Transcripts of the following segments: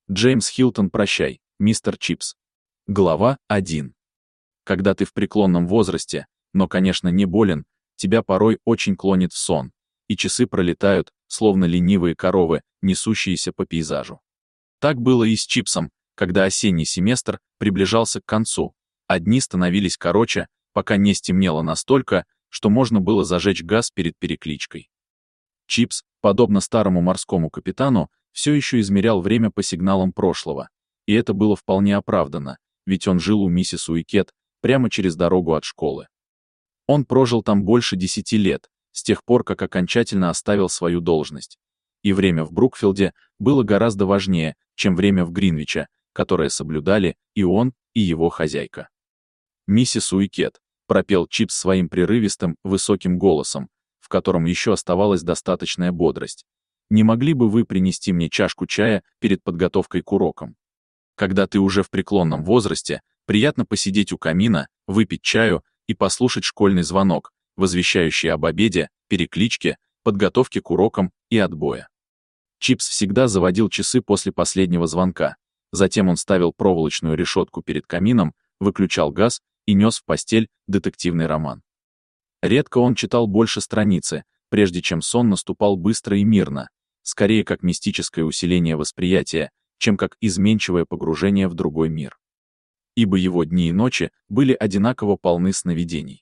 Джеймс Хилтон, прощай, мистер Чипс. Глава 1. Когда ты в преклонном возрасте, но, конечно, не болен, тебя порой очень клонит в сон, и часы пролетают, словно ленивые коровы, несущиеся по пейзажу. Так было и с Чипсом, когда осенний семестр приближался к концу, а дни становились короче, пока не стемнело настолько, что можно было зажечь газ перед перекличкой. Чипс, подобно старому морскому капитану, все еще измерял время по сигналам прошлого, и это было вполне оправдано, ведь он жил у миссис Уикет, прямо через дорогу от школы. Он прожил там больше 10 лет, с тех пор, как окончательно оставил свою должность. И время в Брукфилде было гораздо важнее, чем время в Гринвиче, которое соблюдали и он, и его хозяйка. «Миссис Уикет», — пропел Чипс своим прерывистым, высоким голосом, в котором еще оставалась достаточная бодрость. «Не могли бы вы принести мне чашку чая перед подготовкой к урокам? Когда ты уже в преклонном возрасте, приятно посидеть у камина, выпить чаю и послушать школьный звонок, возвещающий об обеде, перекличке, подготовке к урокам и отбоя». Чипс всегда заводил часы после последнего звонка, затем он ставил проволочную решетку перед камином, выключал газ и нес в постель детективный роман. Редко он читал больше страницы, прежде чем сон наступал быстро и мирно, скорее как мистическое усиление восприятия, чем как изменчивое погружение в другой мир. Ибо его дни и ночи были одинаково полны сновидений.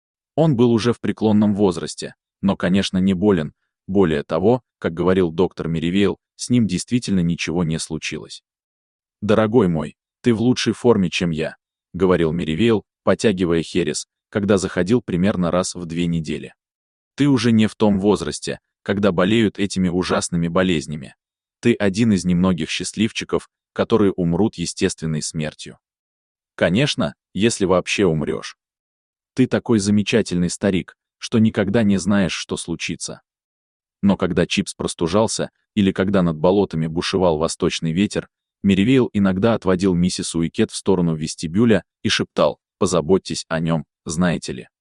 Он был уже в преклонном возрасте, но, конечно, не болен, более того, как говорил доктор Мерривейл, с ним действительно ничего не случилось. «Дорогой мой, ты в лучшей форме, чем я», — говорил Мерривейл, потягивая херес, когда заходил примерно раз в 2 недели. «Ты уже не в том возрасте, когда болеют этими ужасными болезнями. Ты один из немногих счастливчиков, которые умрут естественной смертью. Конечно, если вообще умрешь. Ты такой замечательный старик, что никогда не знаешь, что случится». Но когда Чипс простужался, или когда над болотами бушевал восточный ветер, Мерривейл иногда отводил миссис Уикет в сторону вестибюля и шептал: «Позаботьтесь о нем, знаете ли.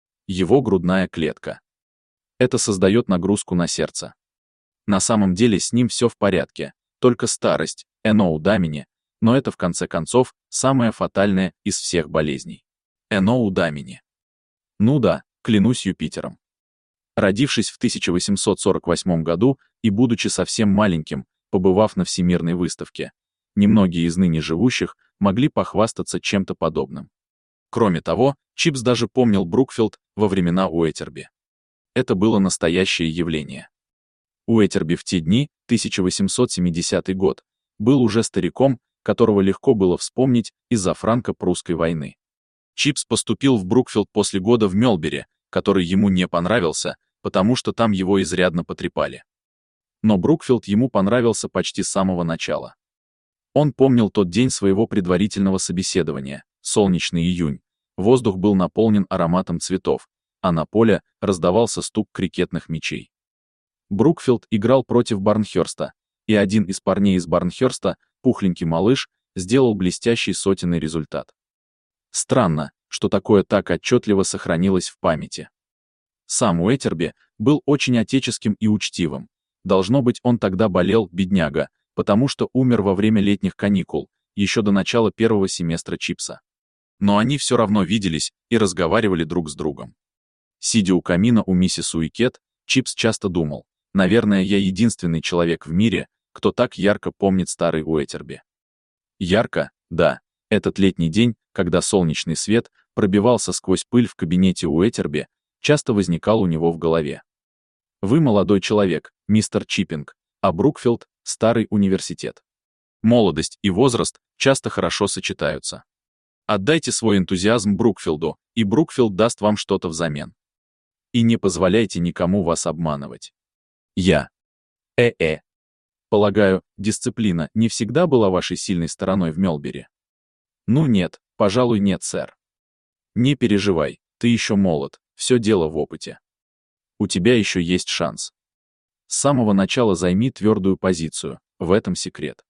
Его грудная клетка. Это создает нагрузку на сердце. На самом деле с ним все в порядке, только старость, эно удамини, но это в конце концов самое фатальное из всех болезней. Эно удамини. Ну да, клянусь Юпитером». Родившись в 1848 году и будучи совсем маленьким, побывав на Всемирной выставке, немногие из ныне живущих могли похвастаться чем-то подобным. Кроме того, Чипс даже помнил Брукфилд во времена Уэтерби. Это было настоящее явление. Уэтерби в те дни, 1870 год, был уже стариком, которого легко было вспомнить из-за франко-прусской войны. Чипс поступил в Брукфилд после года в Мелбери, который ему не понравился, потому что там его изрядно потрепали. Но Брукфилд ему понравился почти с самого начала. Он помнил тот день своего предварительного собеседования, солнечный июнь, воздух был наполнен ароматом цветов, а на поле раздавался стук крикетных мячей. Брукфилд играл против Барнхёрста, и один из парней из Барнхёрста, пухленький малыш, сделал блестящий сотенный результат. Странно, что такое так отчетливо сохранилось в памяти. Сам Уэтерби был очень отеческим и учтивым. Должно быть, он тогда болел, бедняга, потому что умер во время летних каникул, еще до начала первого семестра Чипса. Но они все равно виделись и разговаривали друг с другом. Сидя у камина у миссис Уикет, Чипс часто думал: наверное, я единственный человек в мире, кто так ярко помнит старый Уэтерби. Ярко, да, этот летний день, когда солнечный свет пробивался сквозь пыль в кабинете Уэтерби, часто возникал у него в голове. Вы молодой человек, мистер Чиппинг, а Брукфилд — старый университет. Молодость и возраст часто хорошо сочетаются. Отдайте свой энтузиазм Брукфилду, и Брукфилд даст вам что-то взамен. И не позволяйте никому вас обманывать. Я. Полагаю, дисциплина не всегда была вашей сильной стороной в Мелбери? Ну нет, пожалуй, нет, сэр. Не переживай, ты еще молод, все дело в опыте. У тебя еще есть шанс. С самого начала займи твердую позицию, в этом секрет.